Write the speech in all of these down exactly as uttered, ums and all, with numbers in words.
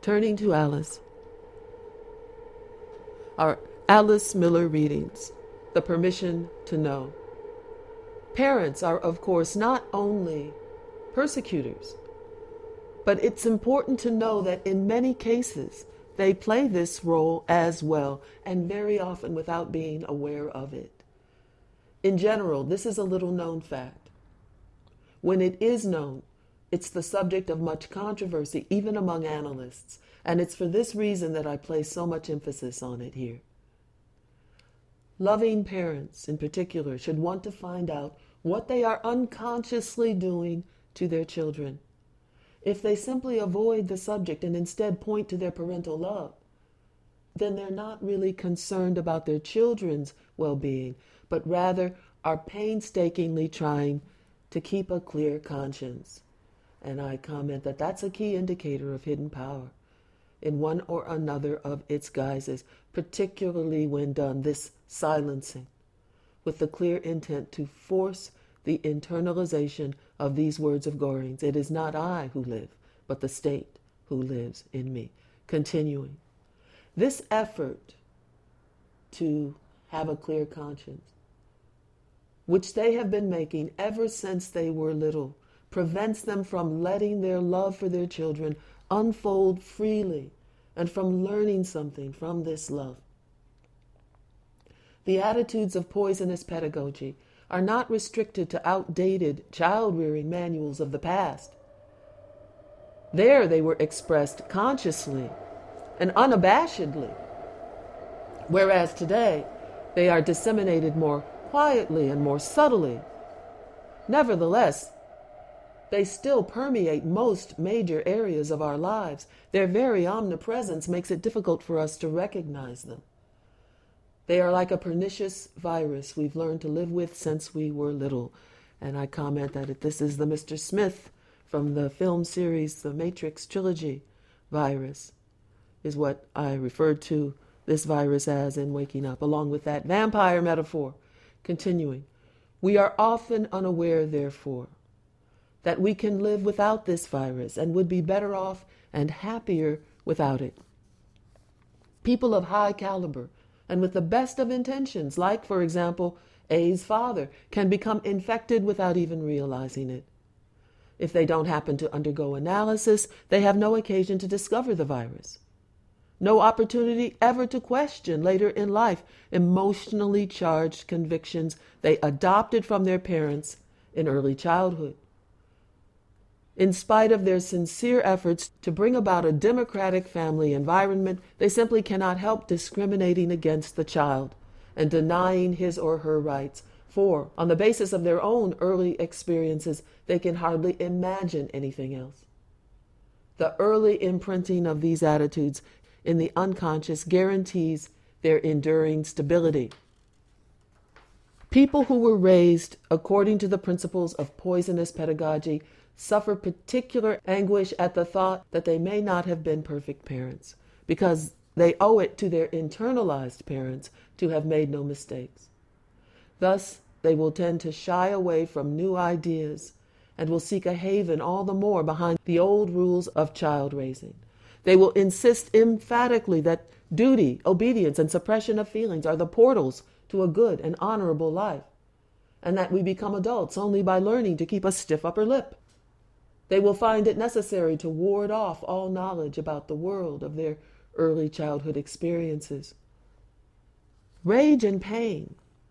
Turning to Alice. Our Alice Miller readings, The Permission to Know. Parents are, of course, not only persecutors, but it's important to know that in many cases, they play this role as well, and very often without being aware of it. In general, this is a little-known fact. When it is known, it's the subject of much controversy, even among analysts, and it's for this reason that I place so much emphasis on it here. Loving parents, in particular, should want to find out what they are unconsciously doing to their children. If they simply avoid the subject and instead point to their parental love, then they're not really concerned about their children's well-being, but rather are painstakingly trying to keep a clear conscience. And I comment that that's a key indicator of hidden power in one or another of its guises, particularly when done this silencing, with the clear intent to force the internalization of these words of Goring's. It is not I who live, but the state who lives in me. Continuing. This effort to have a clear conscience, which they have been making ever since they were little, prevents them from letting their love for their children unfold freely and from learning something from this love. The attitudes of poisonous pedagogy are not restricted to outdated child-rearing manuals of the past. There they were expressed consciously and unabashedly, whereas today they are disseminated more quietly and more subtly. Nevertheless, they still permeate most major areas of our lives. Their very omnipresence makes it difficult for us to recognize them. They are like a pernicious virus we've learned to live with since we were little. And I comment that if this is the Mister Smith from the film series The Matrix Trilogy virus, is what I referred to this virus as in Waking Up, along with that vampire metaphor. Continuing, we are often unaware, therefore, that we can live without this virus and would be better off and happier without it. People of high caliber and with the best of intentions, like, for example, A's father, can become infected without even realizing it. If they don't happen to undergo analysis, they have no occasion to discover the virus. No opportunity ever to question later in life emotionally charged convictions they adopted from their parents in early childhood. In spite of their sincere efforts to bring about a democratic family environment, they simply cannot help discriminating against the child and denying his or her rights, for, on the basis of their own early experiences, they can hardly imagine anything else. The early imprinting of these attitudes in the unconscious guarantees their enduring stability. People who were raised according to the principles of poisonous pedagogy suffer particular anguish at the thought that they may not have been perfect parents, because they owe it to their internalized parents to have made no mistakes. Thus, they will tend to shy away from new ideas and will seek a haven all the more behind the old rules of child raising. They will insist emphatically that duty, obedience, and suppression of feelings are the portals to a good and honorable life, and that we become adults only by learning to keep a stiff upper lip. They will find it necessary to ward off all knowledge about the world of their early childhood experiences. Rage and pain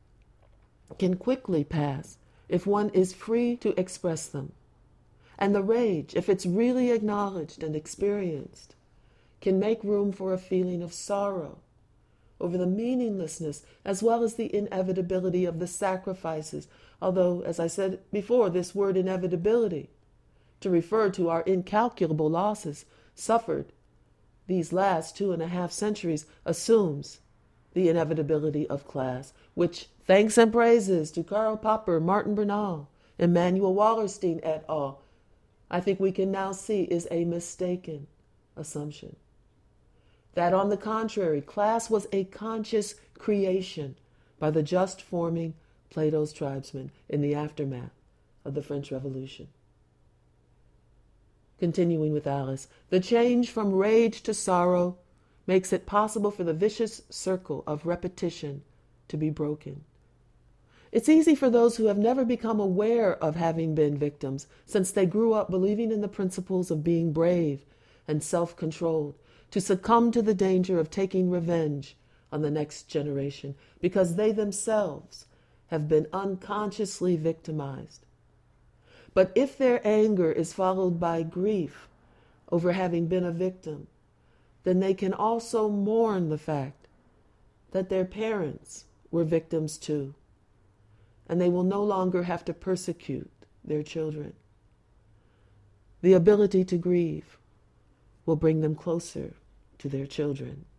can quickly pass if one is free to express them. And the rage, if it's really acknowledged and experienced, can make room for a feeling of sorrow over the meaninglessness as well as the inevitability of the sacrifices. Although, as I said before, this word inevitability, to refer to our incalculable losses suffered these last two and a half centuries, assumes the inevitability of class, which, thanks and praises to Karl Popper, Martin Bernal, Immanuel Wallerstein et al., I think we can now see is a mistaken assumption. That, on the contrary, class was a conscious creation by the just forming Plato's tribesmen in the aftermath of the French Revolution. Continuing with Alice, the change from rage to sorrow makes it possible for the vicious circle of repetition to be broken. It's easy for those who have never become aware of having been victims, since they grew up believing in the principles of being brave and self-controlled, to succumb to the danger of taking revenge on the next generation, because they themselves have been unconsciously victimized. But if their anger is followed by grief over having been a victim, then they can also mourn the fact that their parents were victims too, and they will no longer have to persecute their children. The ability to grieve will bring them closer to their children.